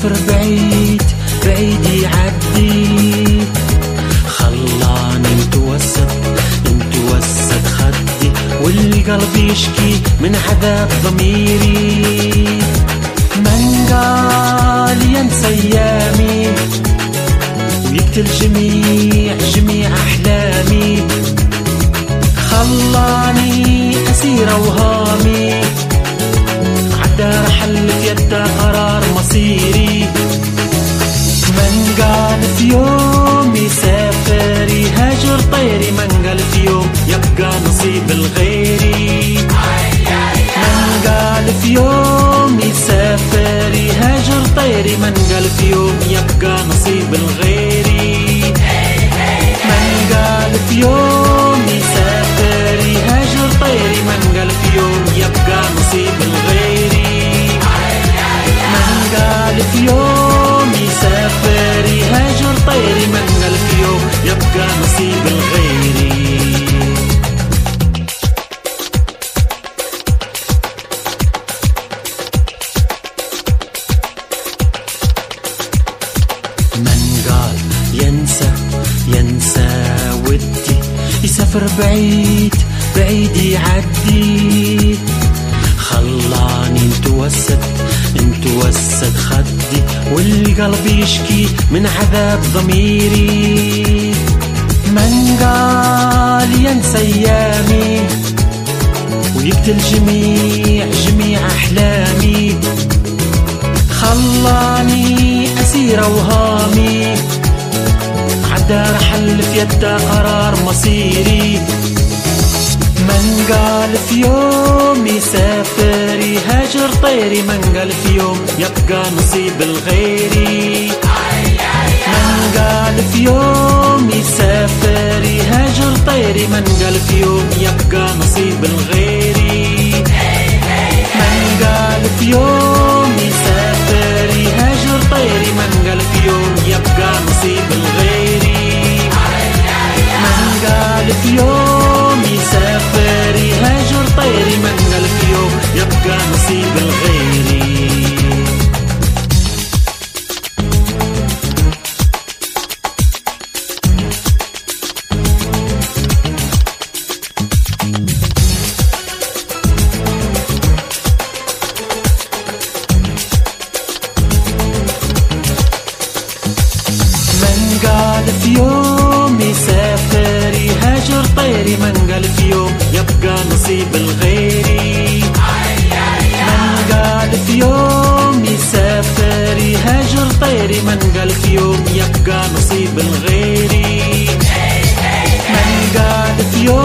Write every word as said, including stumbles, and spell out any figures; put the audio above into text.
يسافر بعيد بعيد يعدي، خلاني متوسد متوسد خدي، والقلب يشكي من عذاب ضميري. من قال ينسى ايامي ويقتل جميع جميع احلامي، خلاني اسير اوهامي، عدى رحل في يده قرار مصيري. من قال في يوم يسافر يهاجر طيري، من قال في يوم يبقى نصيب الغيري. من قال في يوم يسافر يهاجر طيري، من قال في يوم يبقى نصيب الغيري. من قال في يوم يسافر يهاجر طيري، من قال في يوم يبقى نصيب الغيري. من قال في يوم يسافر يهاجر طيري، من قال في يوم يبقى نصيب الغيري. من قال ينسى ينسى ودي، يسافر بعيد بعيد يعدي، خلاني متوسد متوسد خدي، والقلب يشكي من عذاب ضميري. من قال ينسى ايامي ويقتل جميع جميع احلامي، خلاني اسير اوهامي، عدى رحل في يده قرار مصيري. من قال في يوم يسافر يهاجر طيري، من قال في يوم يبقى نصيب الغيري. من قال في يوم يسافر يهاجر طيري، من قال في يوم يبقى نصيب الغيري. من قال في يوم يسافر يهاجر طيري، من قال في يوم يبقى نصيب الغيري. من قال في يوم يسافر يهاجر طيري، من قال في يوم يبقى نصيب الغيري. من قال في يوم يسافر يهاجر طيري، من قال في يوم يبقى نصيب الغيري. من قال في يوم يسافر يهاجر طيري، من قال في يوم يبقى نصيب الغيري. من قال في يوم